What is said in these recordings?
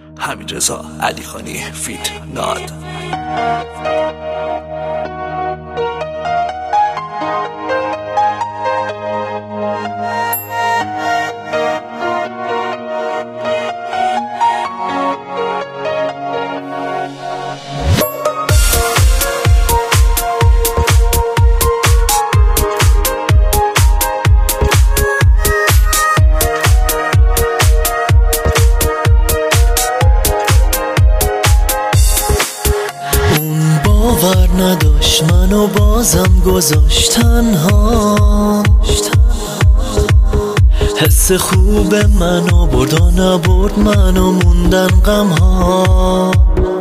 حمیدرضا علیخانی فیت ناد. باور نداشت منو بازم گذاشت تنها، حس خوب منو برد و نبرد منو موندن غمها.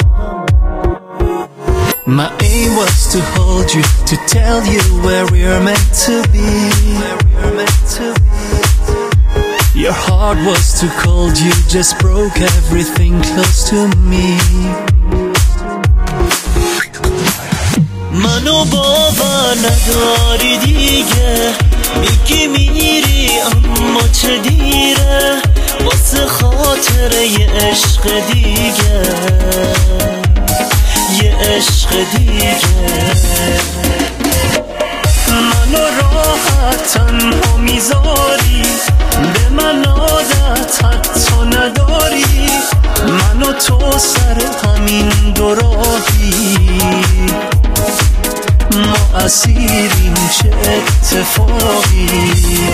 My aim was to hold you, to tell you where we're meant to be. Your heart was too cold, you just broke everything close to me. منو باور نداری دیگه، میگی میری اما چه دیره، واسه خاطر یه عشق دیگه، یه عشق دیگه. منو راحت تنها میذاری، به من عادت حتی نداری، منو تو سر همین دو راهی، ما اسیریم چه اتفاقی.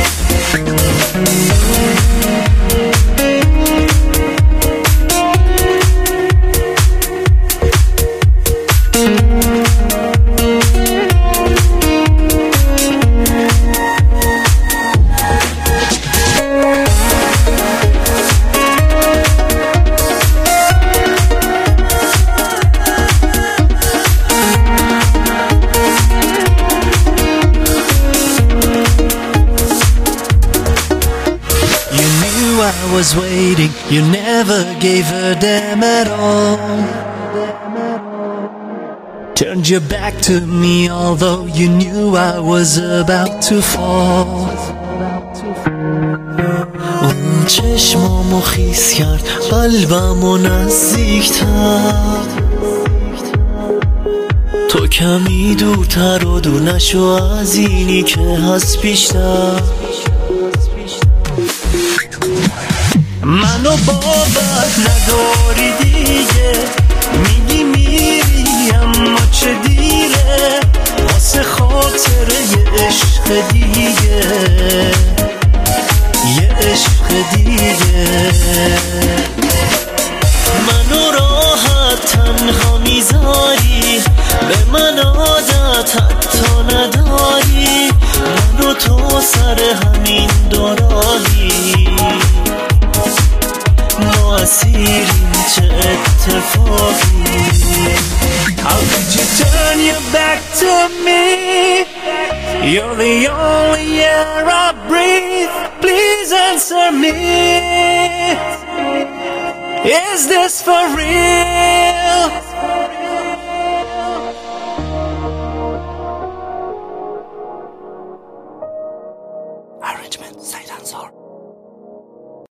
I was waiting, you never gave a damn at all. Turned your back to me although you knew I was about to fall. اون چشمامو خیس کرد، قلبمو نزدیک‌تر، تو کمی دورتر و دور نشو از اینی که هست بیشتر. منو باور نداری دیگه، میگی میری اما چه دیره، واسه خاطر یه عشق دیگه، یه عشق دیگه. منو راحت تنها میذاری، به من عادت حتی نداری، منو تو سر همین دو راهی، ما اسیریم چه اتفاقی. How could you turn your back to me? You're the only air I breathe. Please answer me. Is this for real?